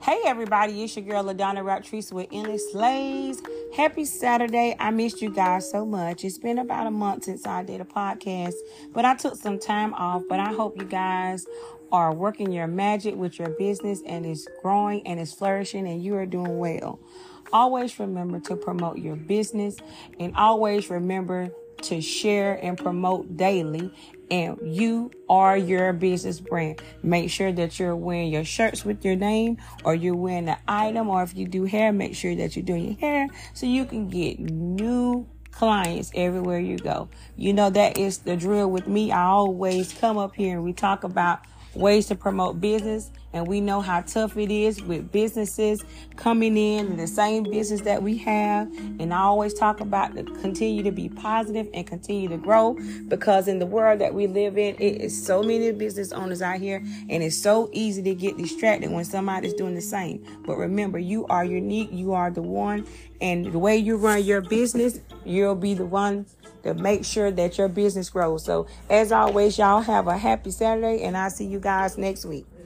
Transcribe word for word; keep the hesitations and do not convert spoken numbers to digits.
Hey everybody, it's your girl LaDonna Raptrisa with Endless Slays. Happy Saturday. I missed you guys so much. It's been about a month since I did a podcast, but I took some time off. But I hope you guys are working your magic with your business and it's growing and it's flourishing and you are doing well. Always remember to promote your business and always remember to share and promote daily. And you are your business brand. Make sure that you're wearing your shirts with your name, or you're wearing an item, or if you do hair, make sure that you're doing your hair so you can get new clients everywhere you go. You know, that is the drill with me. I always come up here and we talk about ways to promote business, and we know how tough it is with businesses coming in in the same business that we have. And I always talk about to continue to be positive and continue to grow, because in the world that we live in, it is so many business owners out here, and it's so easy to get distracted when somebody's doing the same. But remember, you are unique, you are the one, and the way you run your business, you'll be the one to make sure that your business grows. So as always, y'all have a happy Saturday, and I'll see you guys next week.